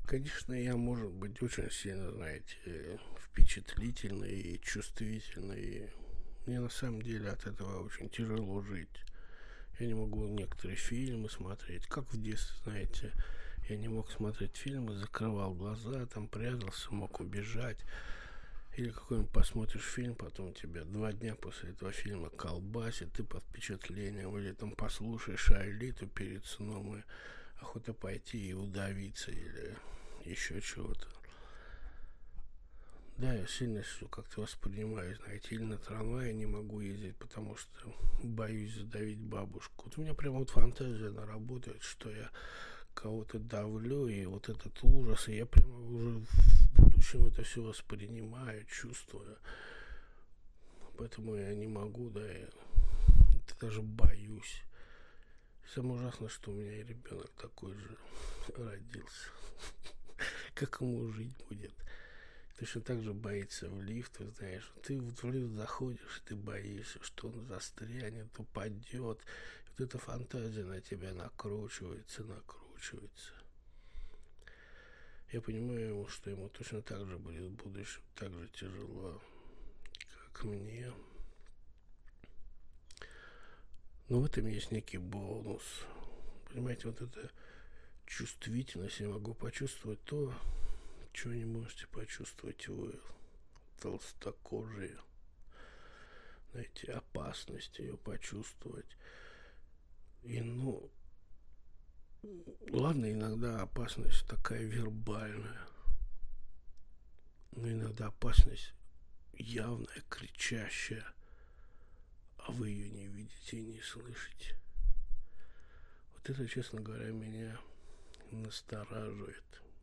Конечно, я, может быть, очень сильно, знаете, впечатлительный и чувствительный. И мне на самом деле от этого очень тяжело жить. Я не могу некоторые фильмы смотреть, как в детстве, знаете. Я не мог смотреть фильмы, закрывал глаза, там прятался, мог убежать. Или какой-нибудь посмотришь фильм, потом тебя 2 дня после этого фильма колбасит, ты под впечатлением, или там послушаешь Аэлиту перед сном, и охота пойти и удавиться, или еще чего-то. Да, я сильно все как-то воспринимаю, знаете, или на трамвае не могу ездить, потому что боюсь задавить бабушку. Вот у меня прямо вот фантазия она работает, что я кого-то давлю, и вот этот ужас, и я прямо уже в будущем это все воспринимаю, чувствую. Поэтому я не могу, да, я даже боюсь. Самое ужасное, что у меня и ребенок такой же родился. Как ему жить будет? Точно так же боится в лифт, вы знаешь. Ты вот в лифт заходишь, и ты боишься, что он застрянет, упадет. Вот эта фантазия на тебя накручивается. Я понимаю, что ему точно так же будет в будущем, так же тяжело, как мне. Но в этом есть некий бонус. Понимаете, вот эта чувствительность, я могу почувствовать то, чего не можете почувствовать вы, толстокожие. Знаете, опасность ее почувствовать. И, ну, ладно, иногда опасность такая вербальная, но иногда опасность явная, кричащая, а вы ее не видите и не слышите. Вот это, честно говоря, меня настораживает.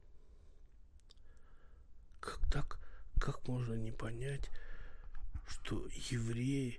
Как можно не понять, что еврей,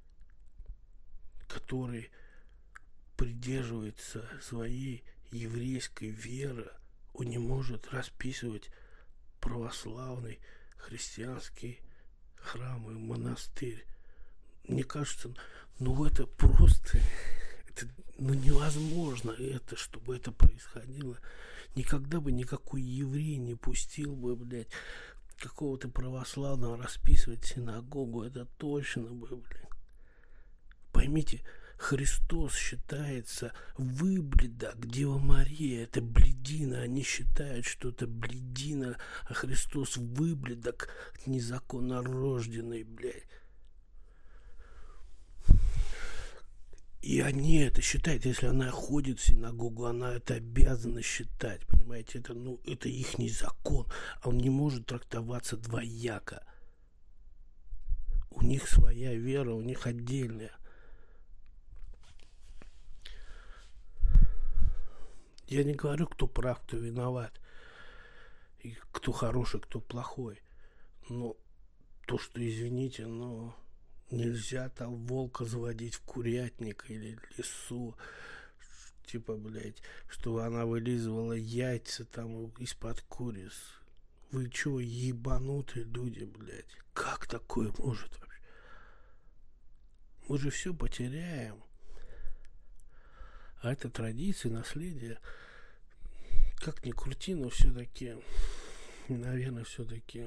который придерживается своей еврейской веры, он не может расписывать православный христианский храм и монастырь. Мне кажется, это просто, невозможно это, чтобы это происходило. Никогда бы никакой еврей не пустил бы, блядь, какого-то православного расписывать синагогу. Это точно бы, блядь. Поймите, Христос считается выбледок, Дева Мария, это блядина, они считают, что это блядина, а Христос выбледок, незаконно рожденный, блядь. И они это считают, если она ходит в синагогу, она это обязана считать, понимаете, это ихний закон, а он не может трактоваться двояко. У них своя вера, у них отдельная. Я не говорю, кто прав, кто виноват, и кто хороший, кто плохой. Но то, что, извините, нельзя там волка заводить в курятник или лесу, типа, блядь, чтобы она вылизывала яйца там из-под куриц. Вы чё, ебанутые люди, блядь? Как такое может вообще? Мы же все потеряем. А это традиции, наследие. Как ни крути, но все-таки, наверное, все-таки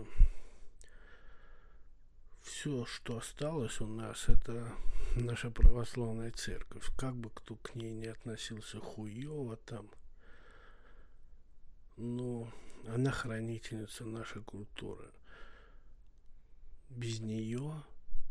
все, что осталось у нас, это наша православная церковь. Как бы кто к ней не относился хуёво там, но она хранительница нашей культуры. Без нее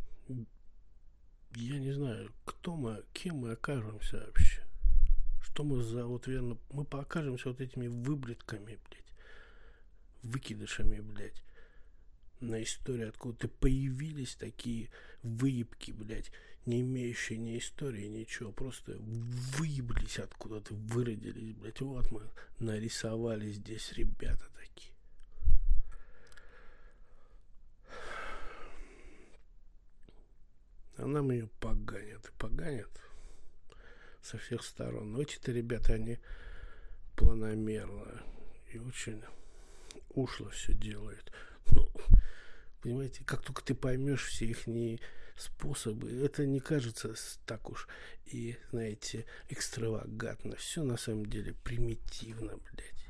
я не знаю, кем мы окажемся вообще. Что мы за мы покажемся вот этими выблетками, блядь, выкидышами, блядь, на истории, откуда-то появились такие выебки, блядь, не имеющие ни истории, ничего, просто выеблись откуда-то, выродились, блядь, вот мы нарисовали здесь ребята такие. А нам ее поганят со всех сторон. Но эти-то ребята, они планомерно и очень ушло все делают. Понимаете, как только ты поймешь все их способы, это не кажется так уж и, знаете, экстравагантно. Все на самом деле примитивно, блядь.